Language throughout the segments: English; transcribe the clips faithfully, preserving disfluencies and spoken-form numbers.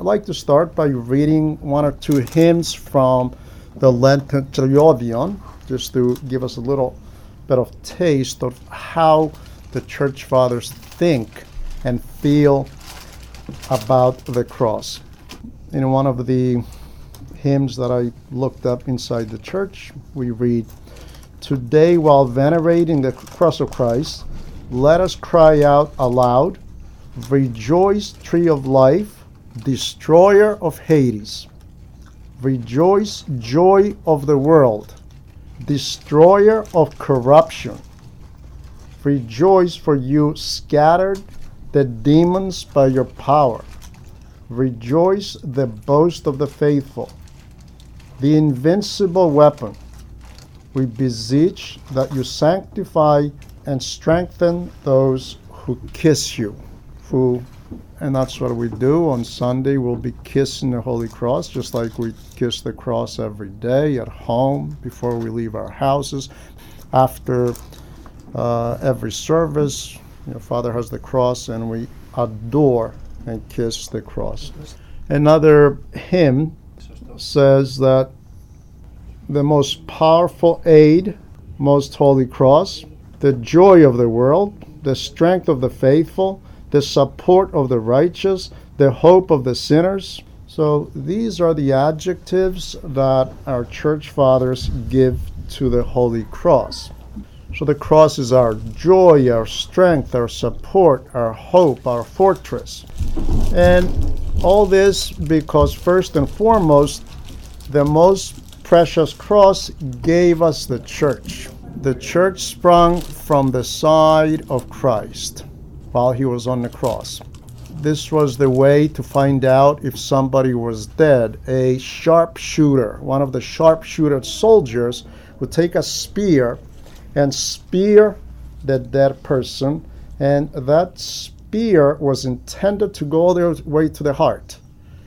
I'd like to start by reading one or two hymns from the Lenten Triodion, just to give us a little bit of taste of how the Church Fathers think and feel about the cross. In one of the hymns that I looked up inside the church, we read, "Today, while venerating the cross of Christ, let us cry out aloud, rejoice, tree of life, destroyer of Hades. Rejoice, joy of the world, destroyer of corruption. Rejoice, for you scattered the demons by your power. Rejoice, the boast of the faithful, the invincible weapon. We beseech that you sanctify and strengthen those who kiss you." Who, and that's what we do on Sunday. We'll be kissing the Holy Cross, just like we kiss the cross every day at home, before we leave our houses. After uh, every service, you know, Father has the cross, and we adore and kiss the cross. Another hymn says that the most powerful aid, most holy cross, the joy of the world, the strength of the faithful, the support of the righteous, the hope of the sinners. So these are the adjectives that our church fathers give to the Holy Cross. So the cross is our joy, our strength, our support, our hope, our fortress. And all this because first and foremost, the most precious cross gave us the church. The church sprung from the side of Christ while he was on the cross. This was the way to find out if somebody was dead. A sharpshooter, one of the sharpshooter soldiers, would take a spear and spear the dead person, and that spear was intended to go all the way to the heart.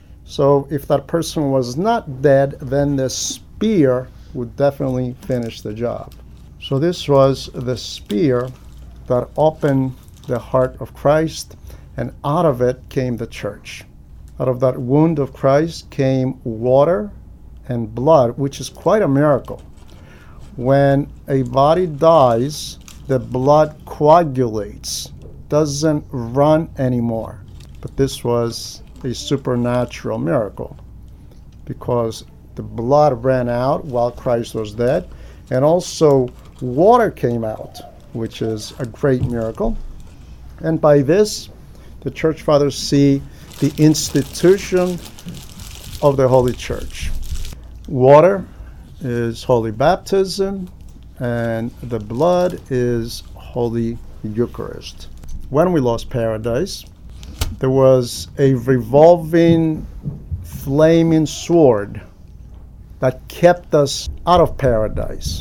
So if that person was not dead, then the spear would definitely finish the job. So this was the spear that opened the heart of Christ, and out of it came the church. Out of that wound of Christ came water and blood, which is quite a miracle. When a body dies, the blood coagulates, doesn't run anymore. But this was a supernatural miracle, because the blood ran out while Christ was dead, and also water came out, which is a great miracle. And by this, the church fathers see the institution of the Holy Church. Water is holy baptism, and the blood is Holy Eucharist. When we lost paradise, there was a revolving, flaming sword that kept us out of paradise.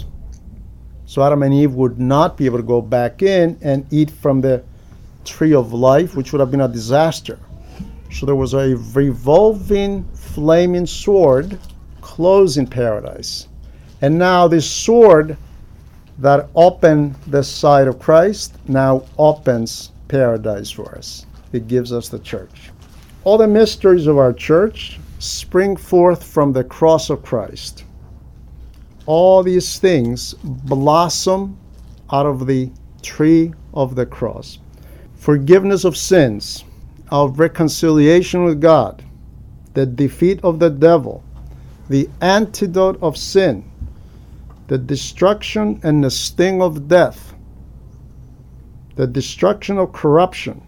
So Adam and Eve would not be able to go back in and eat from the tree of life, which would have been a disaster. So there was a revolving, flaming sword closing paradise. And now this sword that opened the side of Christ now opens paradise for us. It gives us the church. All the mysteries of our church spring forth from the cross of Christ. All these things blossom out of the tree of the cross. Forgiveness of sins, of reconciliation with God, the defeat of the devil, the antidote of sin, the destruction and the sting of death, the destruction of corruption,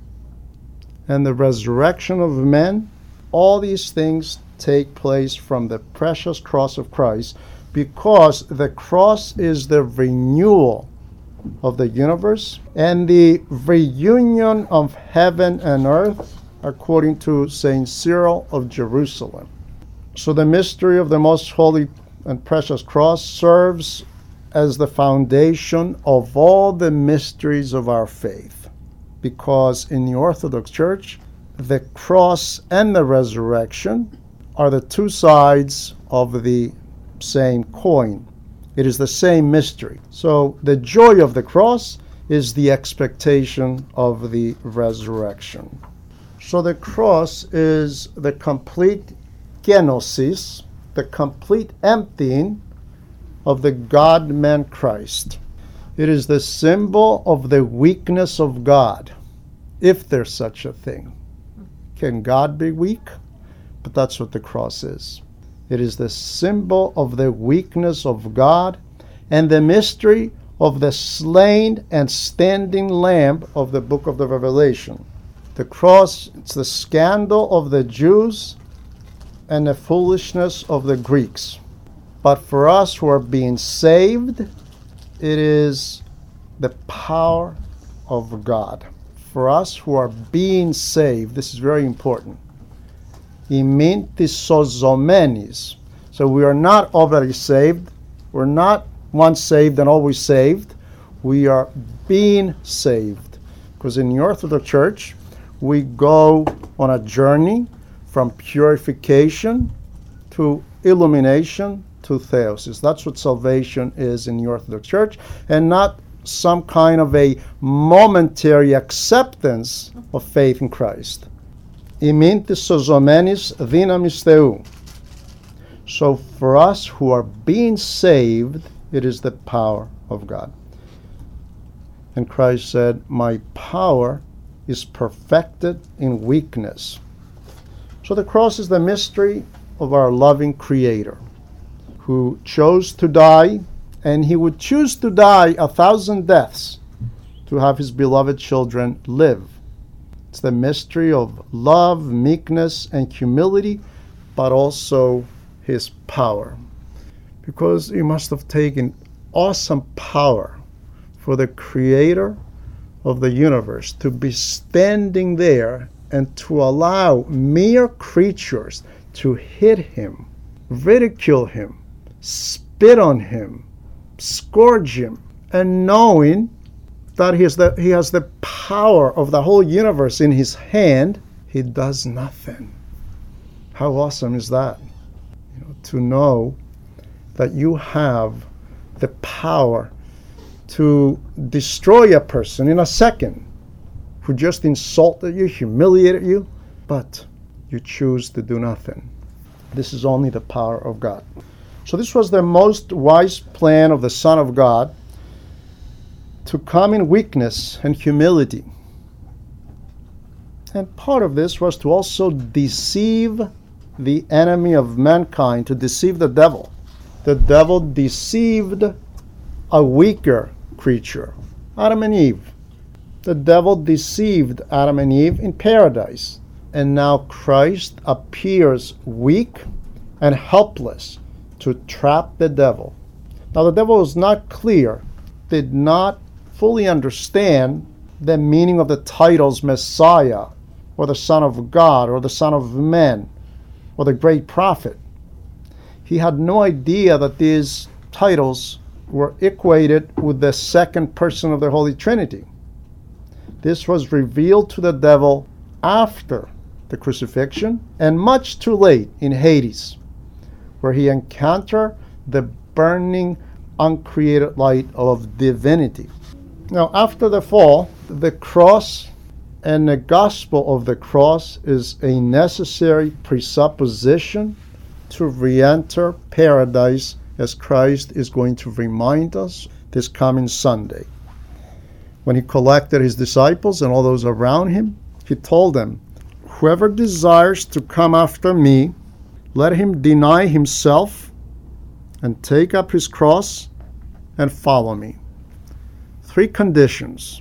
and the resurrection of men. All these things take place from the precious cross of Christ, because the cross is the renewal of the universe and the reunion of heaven and earth, according to Saint Cyril of Jerusalem. So the mystery of the most holy and precious cross serves as the foundation of all the mysteries of our faith, because in the Orthodox Church, the cross and the resurrection are the two sides of the same coin. It is the same mystery. So the joy of the cross is the expectation of the resurrection. So the cross is the complete kenosis, the complete emptying of the God-man Christ. It is the symbol of the weakness of God, if there's such a thing. Can God be weak? But that's what the cross is. It is the symbol of the weakness of God and the mystery of the slain and standing Lamb of the book of the Revelation. The cross, it's the scandal of the Jews and the foolishness of the Greeks. But for us who are being saved, it is the power of God. For us who are being saved, this is very important. Imintisozomenis. So we are not already saved. We're not once saved and always saved. We are being saved. Because in the Orthodox Church, we go on a journey from purification to illumination to theosis. That's what salvation is in the Orthodox Church, and not some kind of a momentary acceptance of faith in Christ. Imintis sozomenis dynamis Theou. So for us who are being saved, it is the power of God. And Christ said, my power is perfected in weakness. So the cross is the mystery of our loving Creator, who chose to die, and he would choose to die a thousand deaths to have his beloved children live. It's the mystery of love, meekness, and humility, but also his power. Because he must have taken awesome power for the Creator of the universe to be standing there and to allow mere creatures to hit him, ridicule him, spit on him, scourge him, and knowing that he has the, he has the power of the whole universe in his hand, he does nothing. How awesome is that? You know, to know that you have the power to destroy a person in a second who just insulted you, humiliated you, but you choose to do nothing. This is only the power of God. So this was the most wise plan of the Son of God, to come in weakness and humility. And part of this was to also deceive the enemy of mankind, to deceive the devil. The devil deceived a weaker creature, Adam and Eve. The devil deceived Adam and Eve in paradise. And now Christ appears weak and helpless to trap the devil. Now the devil was not clear, did not fully understand the meaning of the titles Messiah, or the Son of God, or the Son of Man, or the Great Prophet. He had no idea that these titles were equated with the second person of the Holy Trinity. This was revealed to the devil after the crucifixion, and much too late in Hades, where he encountered the burning, uncreated light of divinity. Now, after the fall, the cross and the gospel of the cross is a necessary presupposition to re-enter paradise, as Christ is going to remind us this coming Sunday. When he collected his disciples and all those around him, he told them, whoever desires to come after me, let him deny himself and take up his cross and follow me. Three conditions.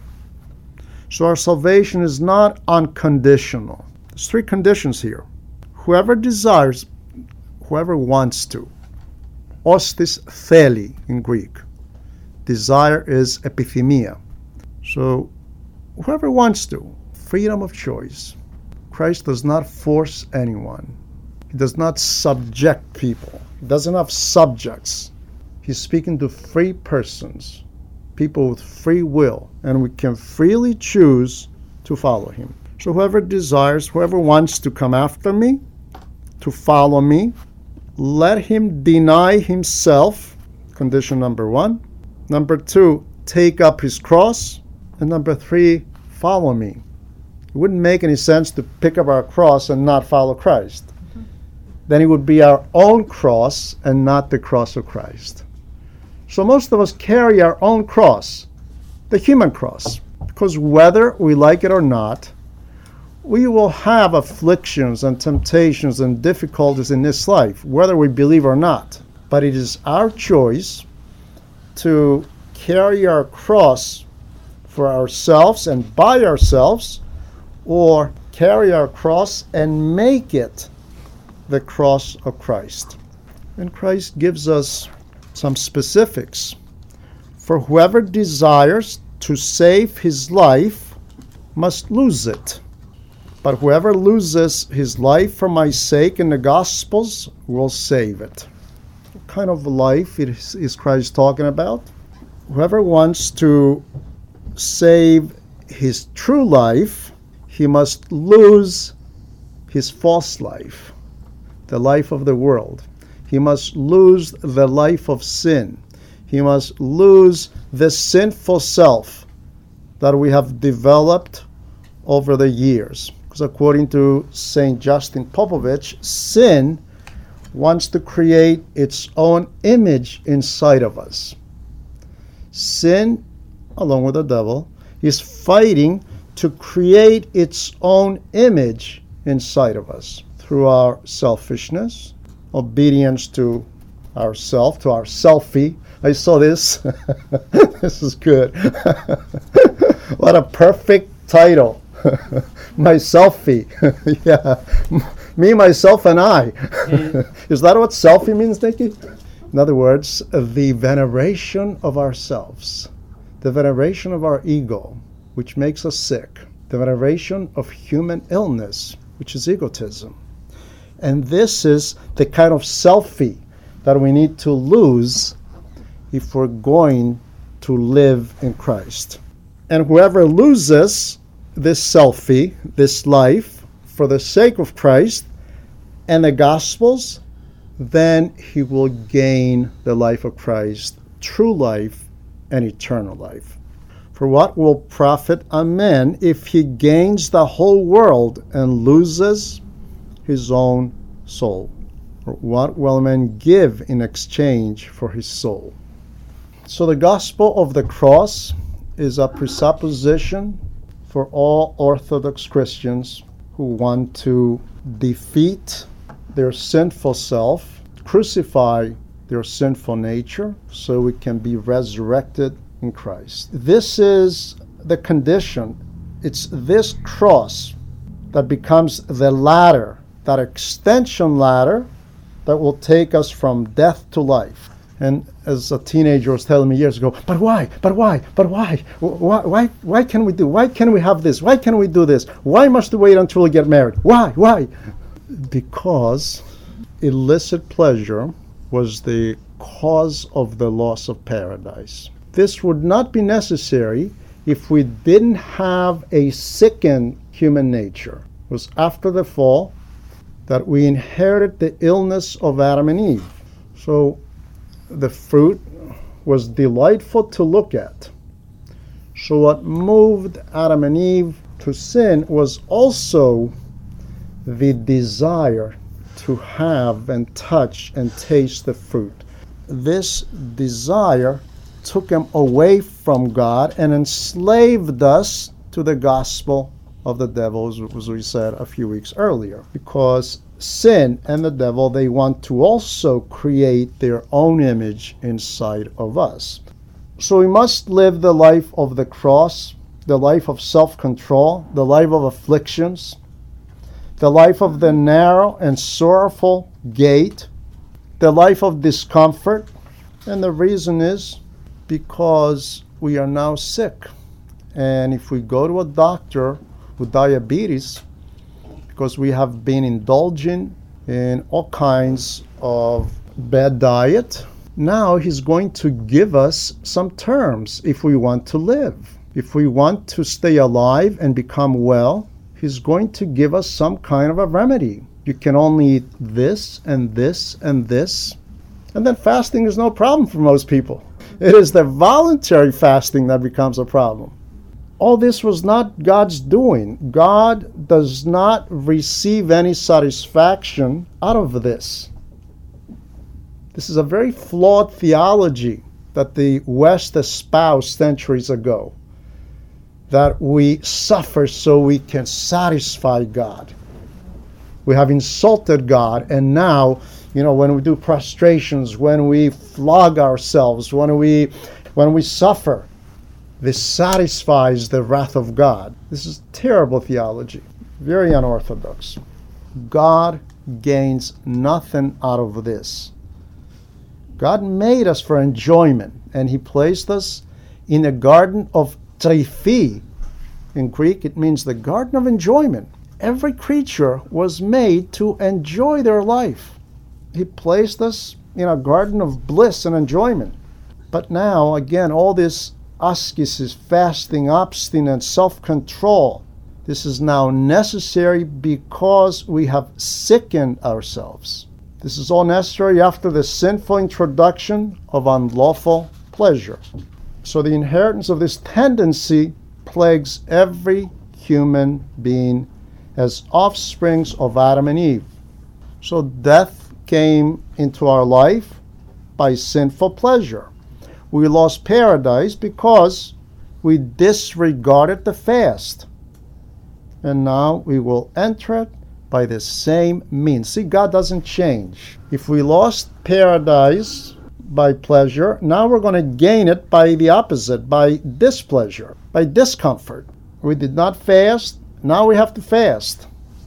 So our salvation is not unconditional. There's three conditions here. Whoever desires, whoever wants to. Ostis theli in Greek. Desire is epithemia. So whoever wants to. Freedom of choice. Christ does not force anyone. He does not subject people. He doesn't have subjects. He's speaking to free persons, people with free will, and we can freely choose to follow him. So whoever desires, whoever wants to come after me, to follow me, let him deny himself, condition number one. Number two, take up his cross. And number three, follow me. It wouldn't make any sense to pick up our cross and not follow Christ. Mm-hmm. Then it would be our own cross and not the cross of Christ. So most of us carry our own cross, the human cross, because whether we like it or not, we will have afflictions and temptations and difficulties in this life, whether we believe or not. But it is our choice to carry our cross for ourselves and by ourselves, or carry our cross and make it the cross of Christ. And Christ gives us some specifics. For whoever desires to save his life must lose it. But whoever loses his life for my sake in the Gospels will save it. What kind of life is, is Christ talking about? Whoever wants to save his true life, he must lose his false life, the life of the world. He must lose the life of sin. He must lose the sinful self that we have developed over the years. Because according to Saint Justin Popovich, sin wants to create its own image inside of us. Sin, along with the devil, is fighting to create its own image inside of us through our selfishness, obedience to ourself, to our selfie. I saw this. This is good. What a perfect title. My selfie. Yeah. Me, myself, and I. Is that what selfie means, Nikki? In other words, the veneration of ourselves, the veneration of our ego, which makes us sick, the veneration of human illness, which is egotism. And this is the kind of selfie that we need to lose if we're going to live in Christ. And whoever loses this selfie, this life, for the sake of Christ and the Gospels, then he will gain the life of Christ, true life and eternal life. For what will profit a man if he gains the whole world and loses his own soul? Or what will a man give in exchange for his soul? So the gospel of the cross is a presupposition for all Orthodox Christians who want to defeat their sinful self, crucify their sinful nature, so we can be resurrected in Christ. This is the condition. It's this cross that becomes the ladder, that extension ladder that will take us from death to life. And as a teenager was telling me years ago, but why, but why, but why? Why, why, why can we do, why can we have this? Why can we do this? Why must we wait until we get married? Why, why? Because illicit pleasure was the cause of the loss of paradise. This would not be necessary if we didn't have a sickened human nature. It was after the fall that we inherited the illness of Adam and Eve. So the fruit was delightful to look at. So what moved Adam and Eve to sin was also the desire to have and touch and taste the fruit. This desire took them away from God and enslaved us to the gospel of the devil, as we said a few weeks earlier, because sin and the devil, they want to also create their own image inside of us. So we must live the life of the cross, the life of self-control, the life of afflictions, the life of the narrow and sorrowful gate, the life of discomfort. And the reason is because we are now sick. And if we go to a doctor with diabetes, because we have been indulging in all kinds of bad diet, now he's going to give us some terms if we want to live. If we want to stay alive and become well, he's going to give us some kind of a remedy. You can only eat this and this and this. And then fasting is no problem for most people. It is the voluntary fasting that becomes a problem. all this was not God's doing. God does not receive any satisfaction out of this. This is a very flawed theology that the West espoused centuries ago, that we suffer so we can satisfy God. We have insulted God, and now, you know, when we do prostrations, when we flog ourselves, when we when we suffer, this satisfies the wrath of God. This is terrible theology, very unorthodox. God gains nothing out of this. God made us for enjoyment, and He placed us in a garden of tryphi. In Greek, it means the garden of enjoyment. Every creature was made to enjoy their life. He placed us in a garden of bliss and enjoyment. But now, again, all this ascesis, fasting, abstinence, self-control, this is now necessary because we have sickened ourselves. This is all necessary after the sinful introduction of unlawful pleasure. So the inheritance of this tendency plagues every human being as offsprings of Adam and Eve. So death came into our life by sinful pleasure. We lost paradise because we disregarded the fast. And now we will enter it by the same means. See, God doesn't change. If we lost paradise by pleasure, now we're going to gain it by the opposite, by displeasure, by discomfort. We did not fast, now we have to fast.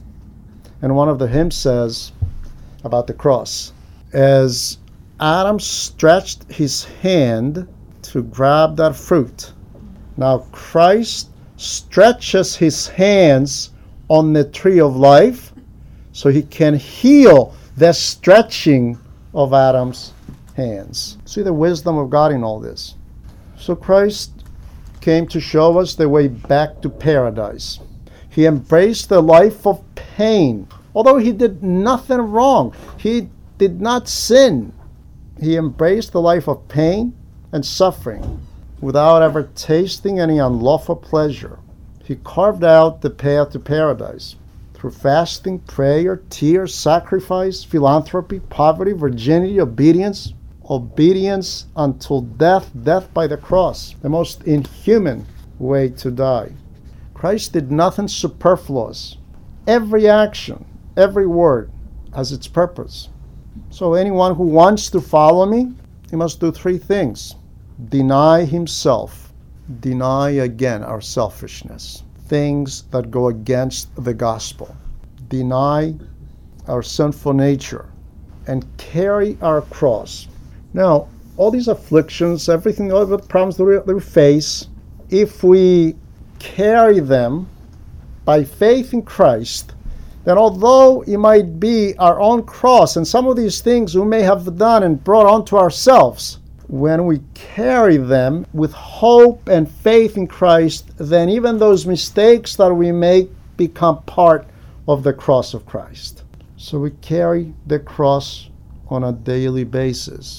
And one of the hymns says about the cross, as Adam stretched his hand to grab that fruit, now Christ stretches his hands on the tree of life so he can heal the stretching of Adam's hands. See the wisdom of God in all this. So Christ came to show us the way back to paradise. He embraced the life of pain. Although he did nothing wrong, he did not sin. He embraced the life of pain and suffering without ever tasting any unlawful pleasure. He carved out the path to paradise through fasting, prayer, tears, sacrifice, philanthropy, poverty, virginity, obedience, obedience until death, death by the cross, the most inhuman way to die. Christ did nothing superfluous. Every action, every word has its purpose. So anyone who wants to follow me, he must do three things. Deny himself. Deny again our selfishness, things that go against the gospel. Deny our sinful nature and carry our cross. Now, all these afflictions, everything, all the problems that we, that we face, if we carry them by faith in Christ, then although it might be our own cross and some of these things we may have done and brought onto ourselves, when we carry them with hope and faith in Christ, then even those mistakes that we make become part of the cross of Christ. So we carry the cross on a daily basis.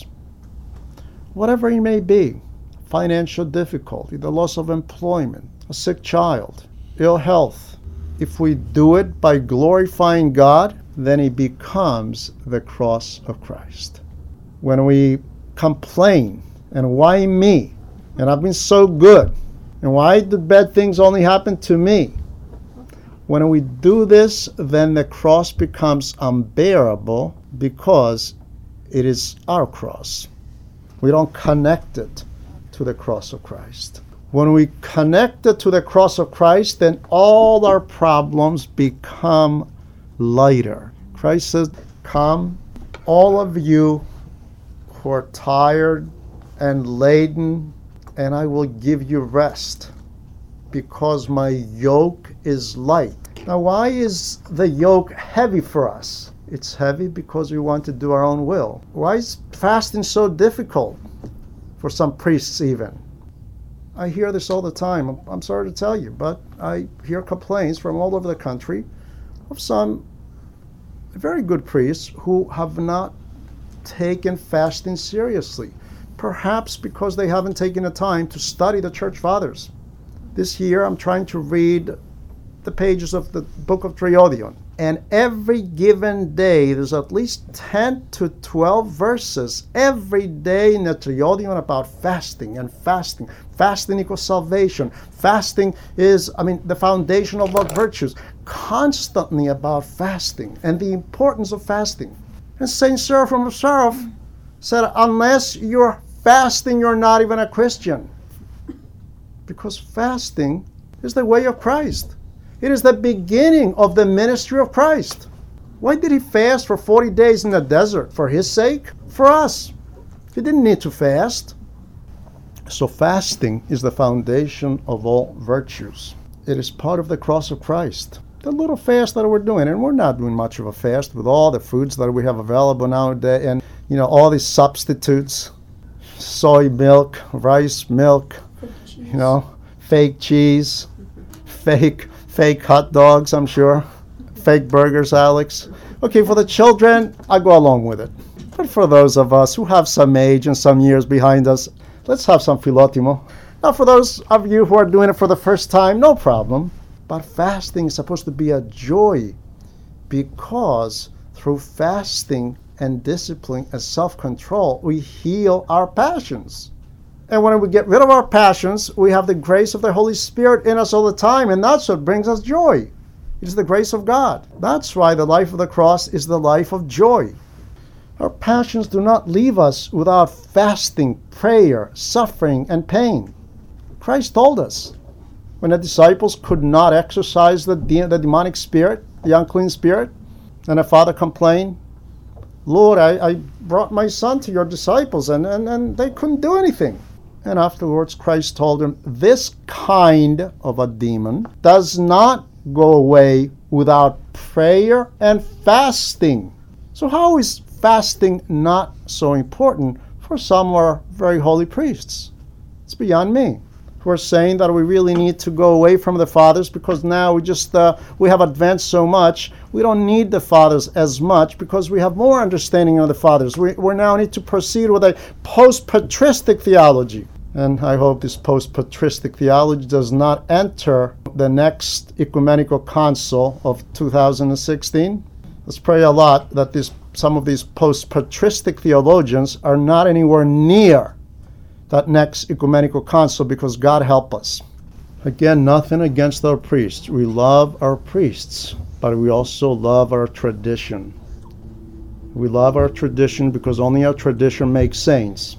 Whatever it may be, financial difficulty, the loss of employment, a sick child, ill health, if we do it by glorifying God, then it becomes the cross of Christ. When we complain, and why me? And I've been so good. And why do bad things only happen to me? When we do this, then the cross becomes unbearable because it is our cross. We don't connect it to the cross of Christ. When we connect it to the cross of Christ, then all our problems become lighter. Christ says, come, all of you who are tired and laden, and I will give you rest, because my yoke is light. Now, why is the yoke heavy for us? It's heavy because we want to do our own will. Why is fasting so difficult for some priests even? I hear this all the time. I'm sorry to tell you, but I hear complaints from all over the country of some very good priests who have not taken fasting seriously. Perhaps because they haven't taken the time to study the church fathers. This year I'm trying to read the pages of the book of Triodion. And every given day, there's at least ten to twelve verses every day in the Triodion about fasting and fasting. Fasting equals salvation. Fasting is, I mean, the foundation of what virtues. Constantly about fasting and the importance of fasting. And Saint Seraphim of Sarov said, unless you're fasting, you're not even a Christian. Because fasting is the way of Christ. It is the beginning of the ministry of Christ. Why did he fast for forty days in the desert? For his sake? For us. He didn't need to fast. So fasting is the foundation of all virtues. It is part of the cross of Christ. The little fast that we're doing, and we're not doing much of a fast with all the foods that we have available nowadays, and you know, all these substitutes, soy milk, rice milk, you know, fake cheese, fake Fake hot dogs, I'm sure. Fake burgers, Alex. Okay, for the children, I go along with it. But for those of us who have some age and some years behind us, let's have some filotimo. Now, for those of you who are doing it for the first time, no problem. But fasting is supposed to be a joy, because through fasting and discipline and self-control, we heal our passions. And when we get rid of our passions, we have the grace of the Holy Spirit in us all the time, and that's what brings us joy. It is the grace of God. That's why the life of the cross is the life of joy. Our passions do not leave us without fasting, prayer, suffering, and pain. Christ told us, when the disciples could not exorcise the, de- the demonic spirit, the unclean spirit, and the Father complained, Lord, I, I brought my son to your disciples, and, and, and they couldn't do anything. And afterwards, Christ told him, this kind of a demon does not go away without prayer and fasting. So how is fasting not so important for some of our very holy priests? It's beyond me. We're saying that we really need to go away from the fathers because now we just uh, we have advanced so much. We don't need the fathers as much because we have more understanding of the fathers. We we now need to proceed with a post-patristic theology. And I hope this post-patristic theology does not enter the next ecumenical council of two thousand sixteen. Let's pray a lot that this, some of these post-patristic theologians are not anywhere near that next ecumenical council, because God help us. Again, nothing against our priests. We love our priests, but we also love our tradition. We love our tradition because only our tradition makes saints.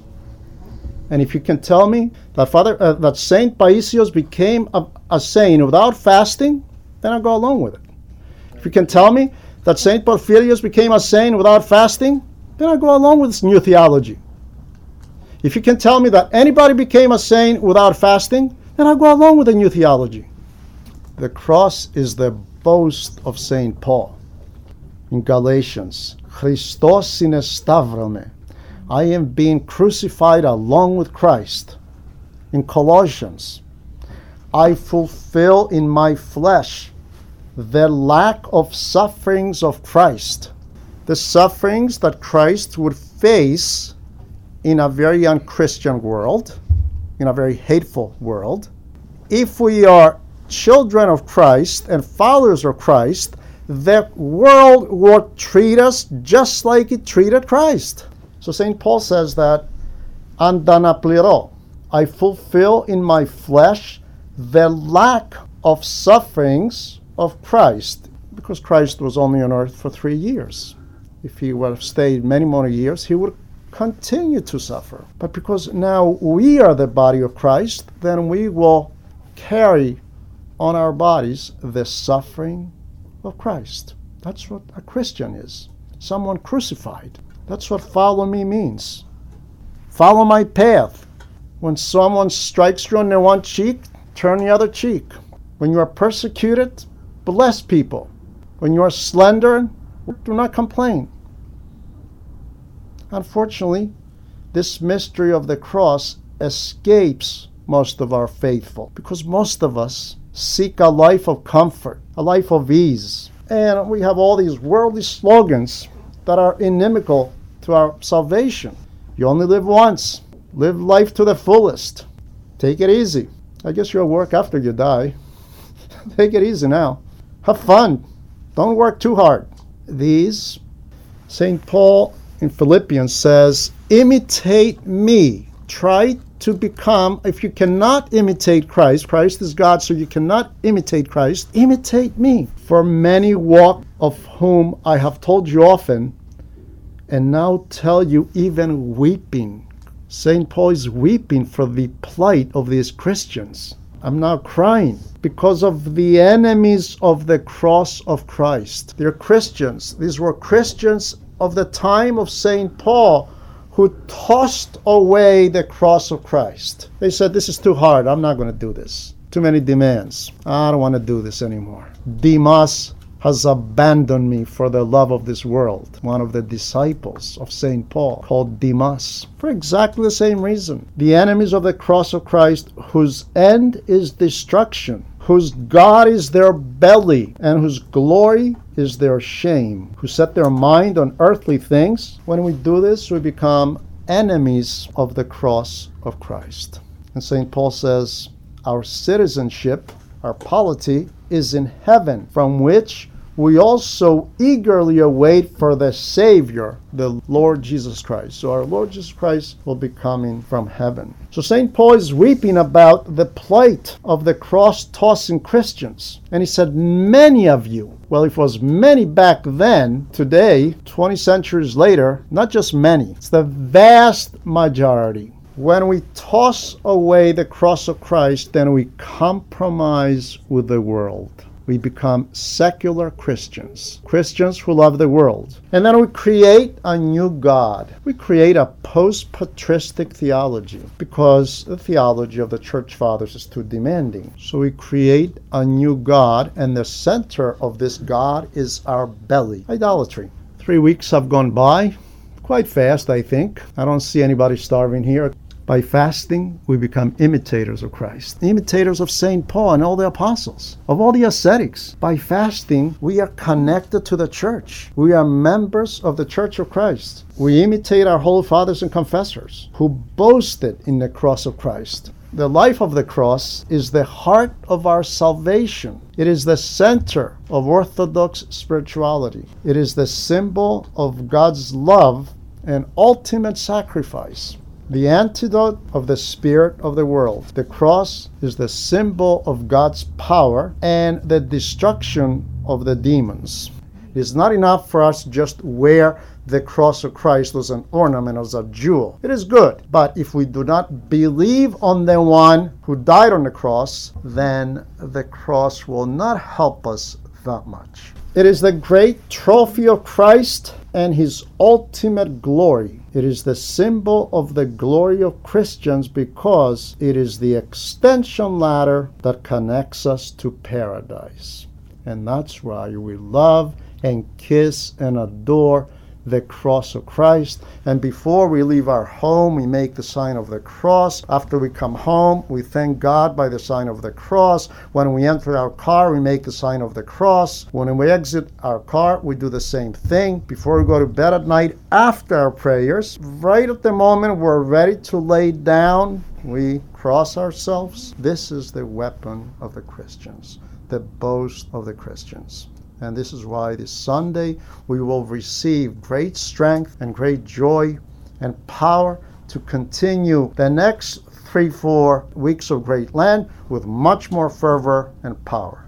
And if you can tell me that Father, uh, that Saint Paisios became a, a saint without fasting, then I'll go along with it. If you can tell me that Saint Porphyrios became a saint without fasting, then I'll go along with this new theology. If you can tell me that anybody became a saint without fasting, then I'll go along with the new theology. The cross is the boast of Saint Paul. In Galatians, Christos synestavrome. I am being crucified along with Christ. In Colossians, I fulfill in my flesh the lack of sufferings of Christ. The sufferings that Christ would face in a very unchristian world, in a very hateful world. If we are children of Christ and followers of Christ, the world will treat us just like it treated Christ. So Saint Paul says that, andanapliro, I fulfill in my flesh the lack of sufferings of Christ, because Christ was only on earth for three years. If he would have stayed many more years, he would continue to suffer. But because now we are the body of Christ, then we will carry on our bodies the suffering of Christ. That's what a Christian is. Someone crucified. That's what follow me means. Follow my path. When someone strikes you on the one cheek, turn the other cheek. When you are persecuted, bless people. When you are slender, do not complain. Unfortunately, this mystery of the cross escapes most of our faithful, because most of us seek a life of comfort, a life of ease. And we have all these worldly slogans that are inimical to our salvation. You only live once. Live life to the fullest. Take it easy. I guess you'll work after you die. Take it easy now. Have fun. Don't work too hard. These, Saint Paul in Philippians says, imitate me. Try to become, if you cannot imitate Christ, Christ is God, so you cannot imitate Christ, imitate me. For many walk, of whom I have told you often, and now tell you even weeping. Saint Paul is weeping for the plight of these Christians. I'm now crying because of the enemies of the cross of Christ. They're Christians. These were Christians of the time of Saint Paul who tossed away the cross of Christ. They said, this is too hard. I'm not going to do this. Too many demands. I don't want to do this anymore. Demas has abandoned me for the love of this world. One of the disciples of Saint Paul, called Demas, for exactly the same reason. The enemies of the cross of Christ, whose end is destruction, whose God is their belly, and whose glory is their shame, who set their mind on earthly things. When we do this, we become enemies of the cross of Christ. And Saint Paul says, our citizenship, our polity, is in heaven, from which we also eagerly await for the Savior, the Lord Jesus Christ. So our Lord Jesus Christ will be coming from heaven. So Saint Paul is weeping about the plight of the cross-tossing Christians. And he said, many of you. Well, it was many back then. Today, twenty centuries later, not just many. It's the vast majority. When we toss away the cross of Christ, then we compromise with the world. We become secular Christians, Christians who love the world. And then we create a new God. We create a post-patristic theology because the theology of the Church Fathers is too demanding. So we create a new God, and the center of this God is our belly. Idolatry. Three weeks have gone by, quite fast, I think. I don't see anybody starving here. By fasting, we become imitators of Christ, imitators of Saint Paul and all the apostles, of all the ascetics. By fasting, we are connected to the church. We are members of the Church of Christ. We imitate our holy fathers and confessors who boasted in the cross of Christ. The life of the cross is the heart of our salvation. It is the center of Orthodox spirituality. It is the symbol of God's love and ultimate sacrifice. The antidote of the spirit of the world. The cross is the symbol of God's power and the destruction of the demons. It is not enough for us to just wear the cross of Christ as an ornament, as a jewel. It is good, but if we do not believe on the one who died on the cross, then the cross will not help us that much. It is the great trophy of Christ and his ultimate glory. It is the symbol of the glory of Christians because it is the extension ladder that connects us to paradise. And that's why we love and kiss and adore the cross of Christ. And before we leave our home, we make the sign of the cross. After we come home, we thank God by the sign of the cross. When we enter our car, we make the sign of the cross. When we exit our car, we do the same thing. Before we go to bed at night, after our prayers, right at the moment we're ready to lay down, we cross ourselves. This is the weapon of the Christians, the boast of the Christians. And this is why this Sunday we will receive great strength and great joy and power to continue the next three, four weeks of Great Lent with much more fervor and power.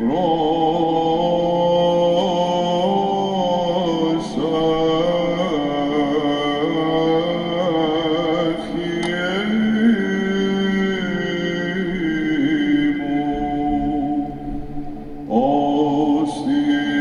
Os